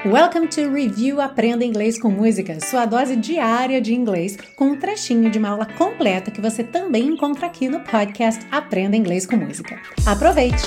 Welcome to Review Aprenda Inglês com Música, sua dose diária de inglês com um trechinho de uma aula completa que você também encontra aqui no podcast Aprenda Inglês com Música. Aproveite!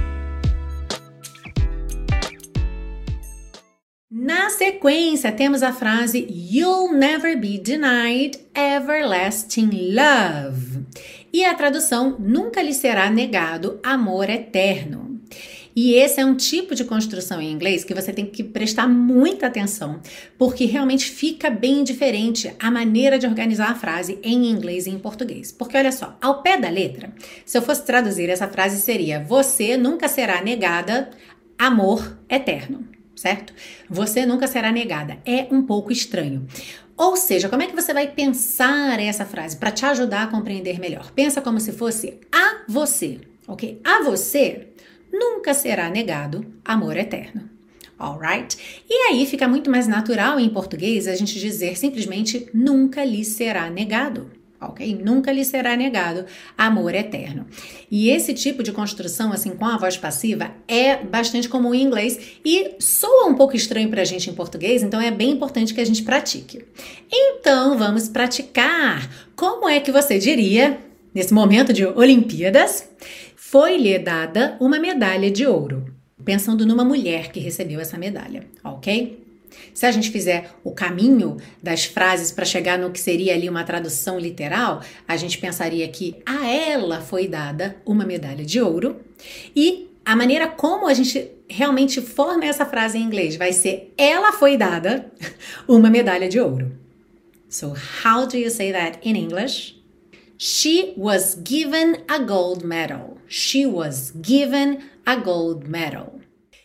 Na sequência, temos a frase You'll never be denied everlasting love. E a tradução, nunca lhe será negado amor eterno. E esse é um tipo de construção em inglês que você tem que prestar muita atenção, porque realmente fica bem diferente a maneira de organizar a frase em inglês e em português. Porque olha só, ao pé da letra, se eu fosse traduzir essa frase seria você nunca será negada amor eterno, certo? Você nunca será negada. É um pouco estranho. Ou seja, como é que você vai pensar essa frase para te ajudar a compreender melhor? Pensa como se fosse a você, ok? A você nunca será negado amor eterno. Alright? E aí fica muito mais natural em português a gente dizer simplesmente nunca lhe será negado. Ok? Nunca lhe será negado amor eterno. E esse tipo de construção, assim, com a voz passiva, é bastante comum em inglês e soa um pouco estranho pra gente em português, então é bem importante que a gente pratique. Então, vamos praticar. Como é que você diria, nesse momento de Olimpíadas, foi-lhe dada uma medalha de ouro? Pensando numa mulher que recebeu essa medalha, ok? Se a gente fizer o caminho das frases para chegar no que seria ali uma tradução literal, a gente pensaria que a ela foi dada uma medalha de ouro e a maneira como a gente realmente forma essa frase em inglês vai ser ela foi dada uma medalha de ouro. So, how do you say that in English? She was given a gold medal. She was given a gold medal.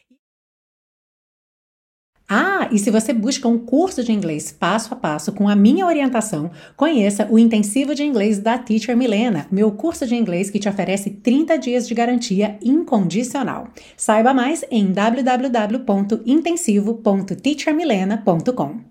E se você busca um curso de inglês passo a passo com a minha orientação, conheça o Intensivo de Inglês da Teacher Milena, meu curso de inglês que te oferece 30 dias de garantia incondicional. Saiba mais em www.intensivo.teachermilena.com.